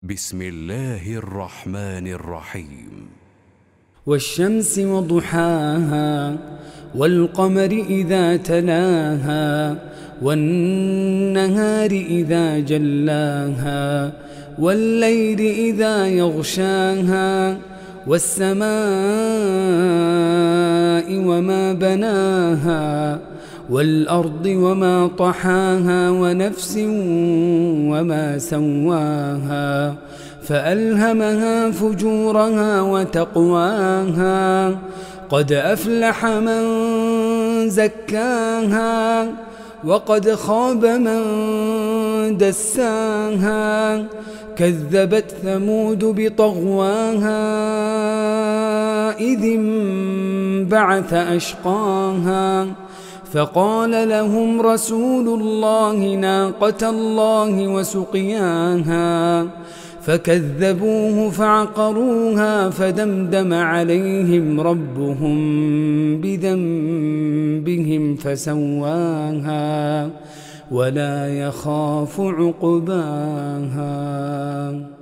بسم الله الرحمن الرحيم. والشمس وضحاها والقمر إذا تلاها والنهار إذا جلاها والليل إذا يغشاها والسماء وما بناها والأرض وما طحاها ونفس وما سواها فألهمها فجورها وتقواها قد أفلح من زكاها وقد خاب من دساها كذبت ثمود بطغواها إذ انبعث أشقاها فقال لهم رسول الله ناقة الله وسقياها فكذبوه فعقروها فدمدم عليهم ربهم بذنبهم فسواها ولا يخاف عقباها.